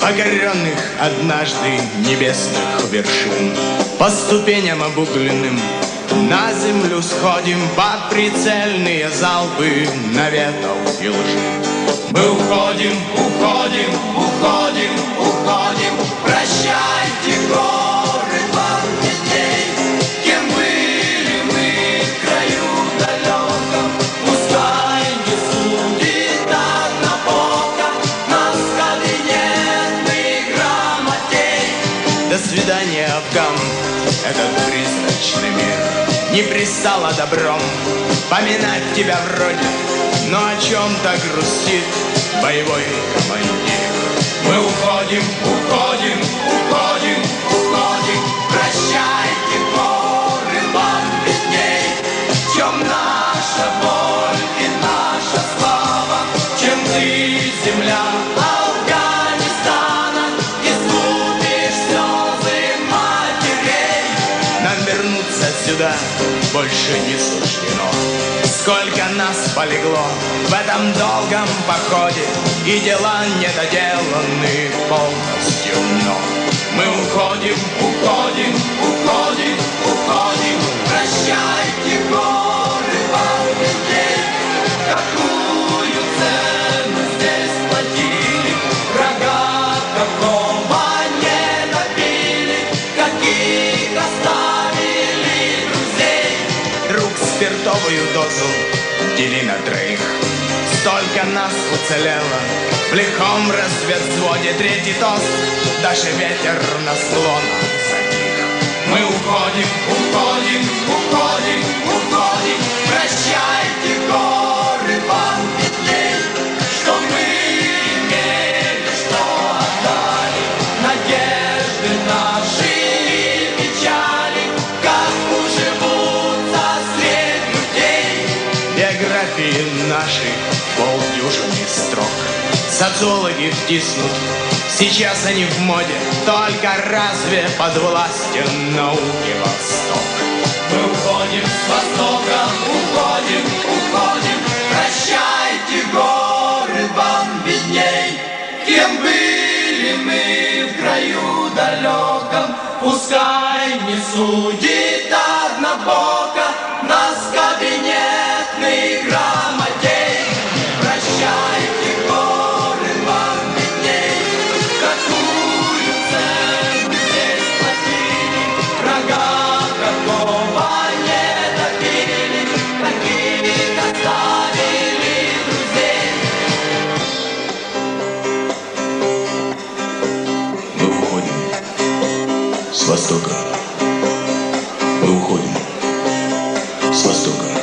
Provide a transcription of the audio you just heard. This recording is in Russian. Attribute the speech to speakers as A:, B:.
A: покоренных однажды небесных вершин. По ступеням обугленным на землю сходим под прицельные залпы наветов и лжи. Мы уходим, уходим, уходим, уходим. Прощайте, горы, вам детей. Кем были мы в краю далеком, пускай не судит однобоко нас кабинетных грамотей. До свидания, Афган, этот призрачный мир не пристало добром поминать тебя вроде, но о чем-то грустит боевой командир. Мы уходим, уходим, уходим, уходим. Прощайте, горы, вам видней. В чем наша боль и наша слава, чем ты, земля Афганистана, искупишь слезы матерей. Нам вернуться сюда больше не суждено. Сколько нас полегло в этом долгом походе, и дела недоделаны полностью, но мы уходим, уходим, уходим, уходим. Прощайте, горы, вам детей. Какую цену здесь платили, врага какого не добили, каких оставили друзей. Друг, спиртовую дозу дели на троих. Столько нас уцелело в лихом разведвзводе. Третий тост, даже ветер на склонах затих. Мы уходим, уходим, уходим, уходим. Прощайте, горы, вам видней. Что мы имели, что отдали, надежды наши и печали, как уживутся средь людей. Биографии наши полдюжины строк. Социологи втиснут, сейчас они в моде. Только разве подвластен науке Восток? Мы уходим с Востока, уходим, уходим. Прощайте, горы, вам видней. Кем были мы в краю далеком, пускай не судит однобоко нас кабинетный грамотей. Прощайте, горы, вам видней. Какую цену здесь платили, врага какого не добили, каких оставили друзей.
B: Мы уходим с Востока. Мы уходим с Востока.